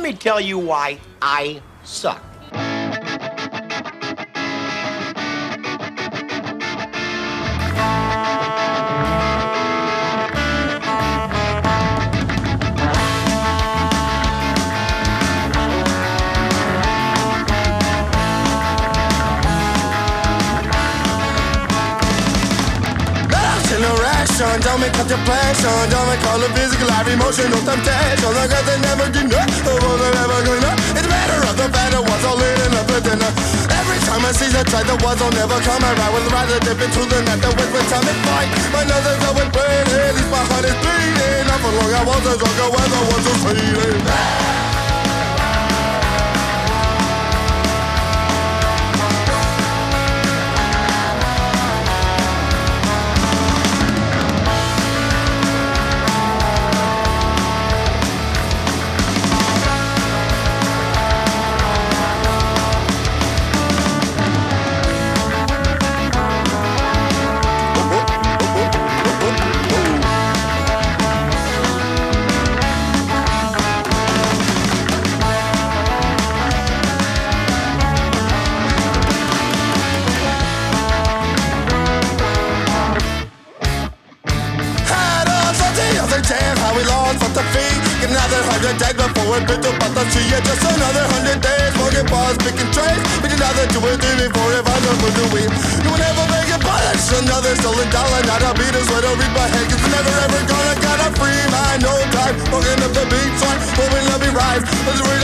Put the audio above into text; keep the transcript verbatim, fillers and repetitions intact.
me tell you why I suck. Don't make contemplation, don't make all the physical or emotional temptation. Like I they never do not, of all they're ever gonna. It's better of the better ones all leading up to dinner. Every time I see the try, the ones will never come around. With rather dip into the net, the with time and fight. My nose up with pain, at least my heart is bleeding. Not for long I was a drunk, I was the one so fading. Another hundred days before we picked up at the tree. Yeah, just another hundred days. Smoking bars, picking trays. But another two or three before if I don't do we. You will never make it, but it's another stolen dollar. Not a beat is what I'll read my head. Cause I'm never ever gonna gotta free my no time. Walking up the beat, so I'm hoping I'll be right.